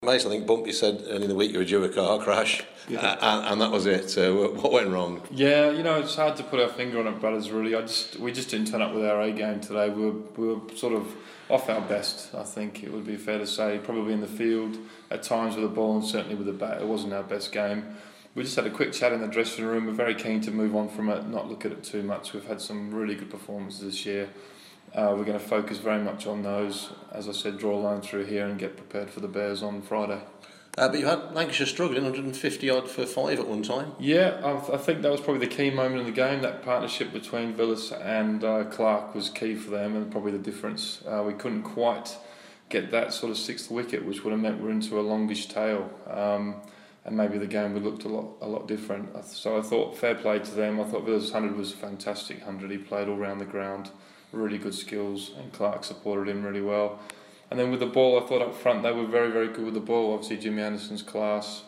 Mace, I think Bumpy said earlier in the week you were due a car crash, Yeah. and that was it. So what went wrong? Yeah, it's hard to put our finger on it, brothers. Really, we just didn't turn up with our A game today. We were sort of off our best. I think it would be fair to say, probably in the field at times with the ball and certainly with the bat. It wasn't our best game. We just had a quick chat in the dressing room. We're very keen to move on from it, not look at it too much. We've had some really good performances this year. We're going to focus very much on those. As I said, draw a line through here and get prepared for the Bears on Friday. But you had Lancashire struggling, 150 odd for 5 at one time. Yeah, I think that was probably the key moment in the game. That partnership between Villas and Clark was key for them, and probably the difference. We couldn't quite get that sort of sixth wicket, which would have meant we're into a longish tail, and maybe the game would looked a lot different. So I thought fair play to them. I thought Villas' 100 was a fantastic 100. He played all round the ground, really good skills, and Clark supported him really well. And then with the ball, I thought up front they were very, very good with the ball. Obviously, Jimmy Anderson's class.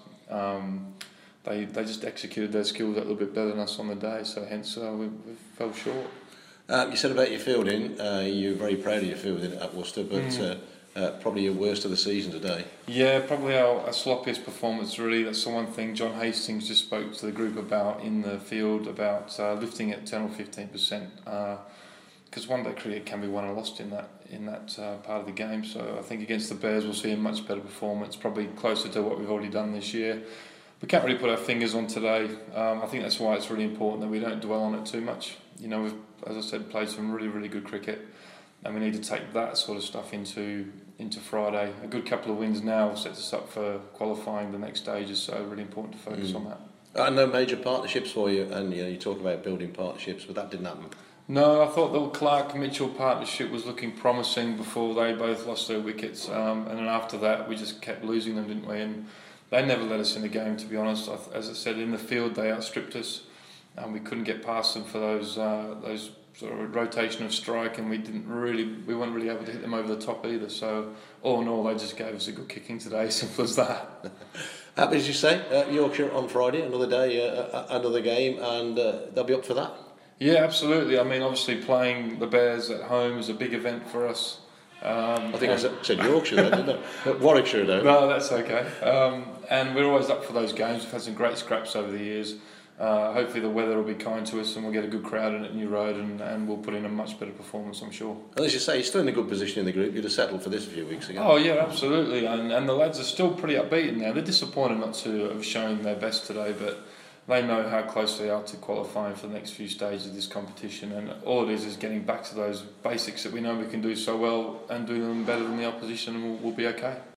They just executed their skills a little bit better than us on the day, so hence we fell short. You said about your fielding, you're very proud of your fielding at Worcester, but probably your worst of the season today. Yeah, probably our sloppiest performance, really. That's the one thing John Hastings just spoke to the group about in the field, about lifting it 10 or 15%. Because one day cricket can be won and lost in that part of the game. So I think against the Bears we'll see a much better performance, probably closer to what we've already done this year. We can't really put our fingers on today. I think that's why it's really important that we don't dwell on it too much. We've, as I said, played some really, really good cricket, and we need to take that sort of stuff into Friday. A good couple of wins now sets us up for qualifying the next stages, so really important to focus on that. And no major partnerships for you, and you talk about building partnerships, but that didn't happen. No, I thought the Clark-Mitchell partnership was looking promising before they both lost their wickets, and then after that we just kept losing them, didn't we? And they never let us in the game, to be honest. As I said, in the field they outstripped us, and we couldn't get past them for those sort of rotation of strike, and we weren't really able to hit them over the top either. So all in all, they just gave us a good kicking today, simple as that. But as you say, Yorkshire on Friday, another day, another game, and they'll be up for that. Yeah, absolutely. I mean, obviously playing the Bears at home is a big event for us. I think I said Yorkshire there, didn't I? Warwickshire though. No, that's okay. And we're always up for those games. We've had some great scraps over the years. Hopefully the weather will be kind to us and we'll get a good crowd in at New Road, and we'll put in a much better performance, I'm sure. And as you say, you're still in a good position in the group. You'd have settled for this a few weeks ago. Oh yeah, absolutely. And the lads are still pretty upbeat now. They're disappointed not to have shown their best today, but they know how close they are to qualifying for the next few stages of this competition, and all it is getting back to those basics that we know we can do so well and do them better than the opposition, and we'll be okay.